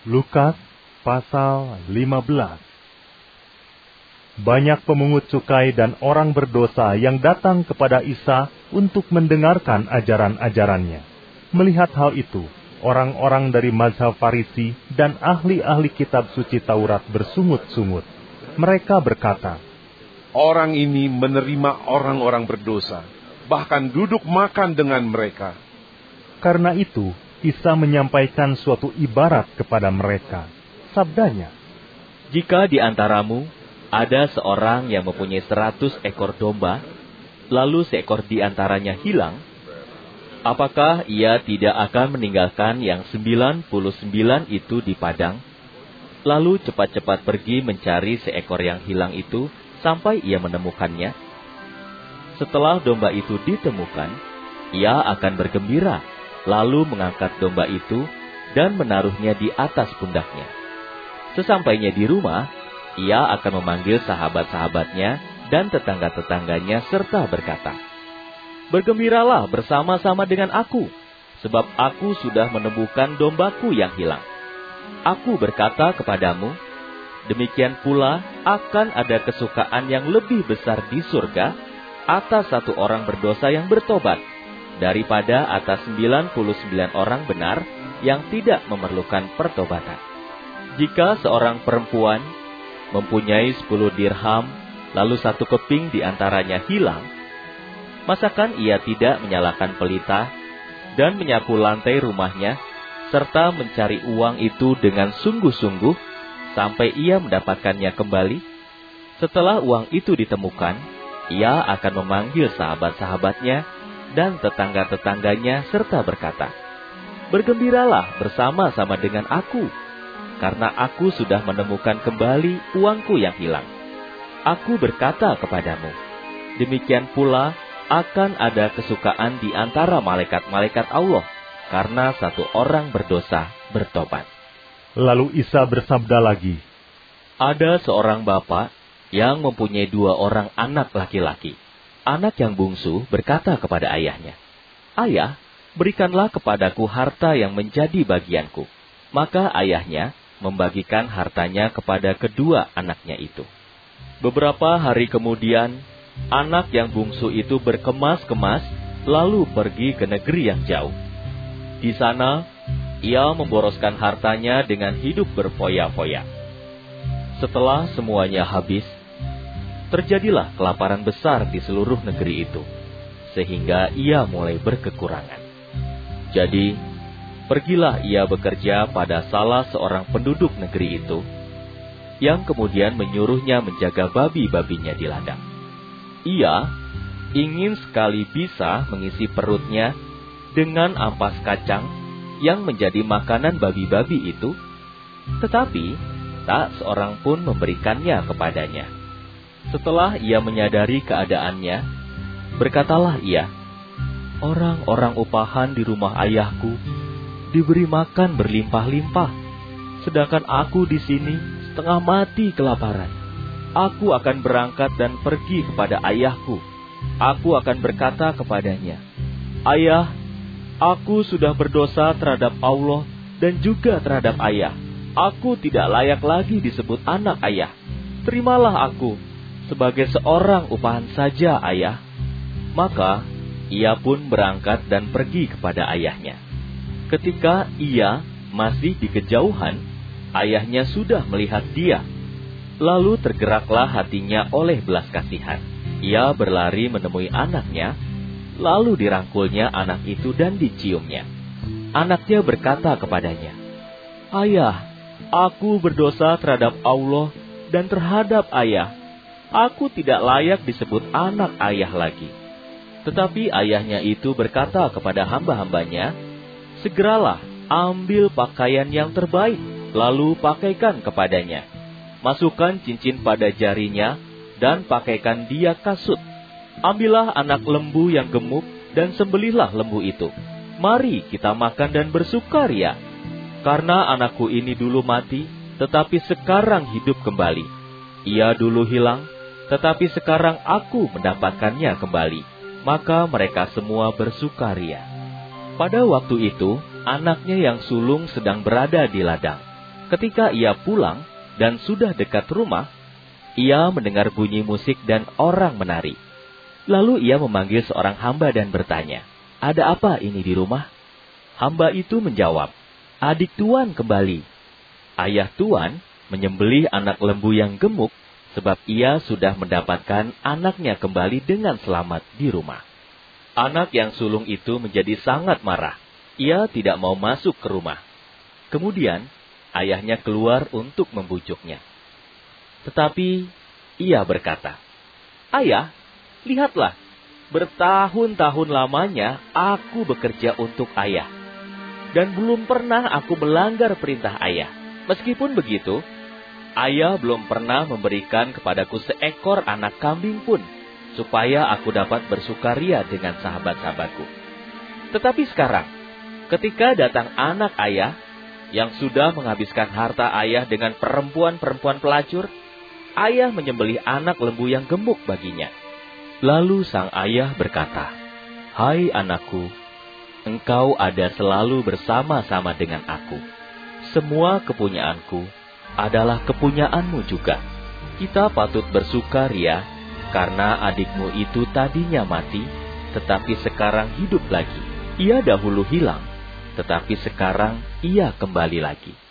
Lukas pasal 15. Banyak pemungut cukai dan orang berdosa yang datang kepada Isa untuk mendengarkan ajaran-ajarannya. Melihat hal itu, orang-orang dari mazhab Farisi dan ahli-ahli kitab suci Taurat bersungut-sungut. Mereka berkata, "Orang ini menerima orang-orang berdosa, bahkan duduk makan dengan mereka." Karena itu, Isa menyampaikan suatu ibarat kepada mereka. Sabdanya, "Jika di antaramu ada seorang yang mempunyai 100 ekor domba, lalu seekor di antaranya hilang, apakah ia tidak akan meninggalkan yang 99 itu di padang, lalu cepat-cepat pergi mencari seekor yang hilang itu sampai ia menemukannya? Setelah domba itu ditemukan, ia akan bergembira, lalu mengangkat domba itu dan menaruhnya di atas pundaknya. Sesampainya di rumah, ia akan memanggil sahabat-sahabatnya dan tetangga-tetangganya serta berkata, 'Bergembiralah bersama-sama dengan aku, sebab aku sudah menemukan dombaku yang hilang.' Aku berkata kepadamu, demikian pula akan ada kesukaan yang lebih besar di surga atas satu orang berdosa yang bertobat, daripada atas 99 orang benar yang tidak memerlukan pertobatan. Jika seorang perempuan mempunyai 10 dirham, lalu 1 keping di antaranya hilang, masakan ia tidak menyalakan pelita dan menyapu lantai rumahnya, serta mencari uang itu dengan sungguh-sungguh sampai ia mendapatkannya kembali? Setelah uang itu ditemukan, ia akan memanggil sahabat-sahabatnya dan tetangga-tetangganya serta berkata, 'Bergembiralah bersama-sama dengan aku, karena aku sudah menemukan kembali uangku yang hilang.' Aku berkata kepadamu, demikian pula akan ada kesukaan di antara malaikat-malaikat Allah, karena satu orang berdosa bertobat." Lalu Isa bersabda lagi, "Ada seorang bapa yang mempunyai 2 orang anak laki-laki. Anak yang bungsu berkata kepada ayahnya, 'Ayah, berikanlah kepadaku harta yang menjadi bagianku.' Maka ayahnya membagikan hartanya kepada kedua anaknya itu. Beberapa hari kemudian, anak yang bungsu itu berkemas-kemas lalu pergi ke negeri yang jauh. Di sana, ia memboroskan hartanya dengan hidup berfoya-foya. Setelah semuanya habis, terjadilah kelaparan besar di seluruh negeri itu, sehingga ia mulai berkekurangan. Jadi, pergilah ia bekerja pada salah seorang penduduk negeri itu, yang kemudian menyuruhnya menjaga babi-babinya di ladang. Ia ingin sekali bisa mengisi perutnya dengan ampas kacang yang menjadi makanan babi-babi itu, tetapi tak seorang pun memberikannya kepadanya. Setelah ia menyadari keadaannya, berkatalah ia, 'Orang-orang upahan di rumah ayahku diberi makan berlimpah-limpah, sedangkan aku di sini setengah mati kelaparan. Aku akan berangkat dan pergi kepada ayahku. Aku akan berkata kepadanya, Ayah, aku sudah berdosa terhadap Allah dan juga terhadap ayah. Aku tidak layak lagi disebut anak ayah. Terimalah aku sebagai seorang upahan saja, ayah.' Maka ia pun berangkat dan pergi kepada ayahnya. Ketika ia masih di kejauhan, ayahnya sudah melihat dia. Lalu tergeraklah hatinya oleh belas kasihan. Ia berlari menemui anaknya, lalu dirangkulnya anak itu dan diciumnya. Anaknya berkata kepadanya, 'Ayah, aku berdosa terhadap Allah dan terhadap ayah. Aku tidak layak disebut anak ayah lagi.' Tetapi ayahnya itu berkata kepada hamba-hambanya, 'Segeralah ambil pakaian yang terbaik, lalu pakaikan kepadanya. Masukkan cincin pada jarinya, dan pakaikan dia kasut. Ambillah anak lembu yang gemuk, dan sembelihlah lembu itu. Mari kita makan dan bersukaria. Karena anakku ini dulu mati, tetapi sekarang hidup kembali. Ia dulu hilang, tetapi sekarang aku mendapatkannya kembali.' Maka mereka semua bersukaria. Pada waktu itu, anaknya yang sulung sedang berada di ladang. Ketika ia pulang dan sudah dekat rumah, ia mendengar bunyi musik dan orang menari. Lalu ia memanggil seorang hamba dan bertanya, "Ada apa ini di rumah?" Hamba itu menjawab, "Adik tuan kembali." Ayah tuan menyembelih anak lembu yang gemuk, sebab ia sudah mendapatkan anaknya kembali dengan selamat di rumah. Anak yang sulung itu menjadi sangat marah. Ia tidak mau masuk ke rumah. Kemudian, ayahnya keluar untuk membujuknya. Tetapi, ia berkata, "Ayah, lihatlah, bertahun-tahun lamanya aku bekerja untuk ayah. Dan belum pernah aku melanggar perintah ayah. Meskipun begitu, ayah belum pernah memberikan kepadaku seekor anak kambing pun, supaya aku dapat bersukaria dengan sahabat-sahabatku. Tetapi sekarang, ketika datang anak ayah, yang sudah menghabiskan harta ayah dengan perempuan-perempuan pelacur, ayah menyembelih anak lembu yang gemuk baginya." Lalu sang ayah berkata, "Hai anakku, engkau ada selalu bersama-sama dengan aku. Semua kepunyaanku adalah kepunyaanmu juga. Kita patut bersukaria karena adikmu itu tadinya mati, tetapi sekarang hidup lagi. Ia dahulu hilang, tetapi sekarang ia kembali lagi."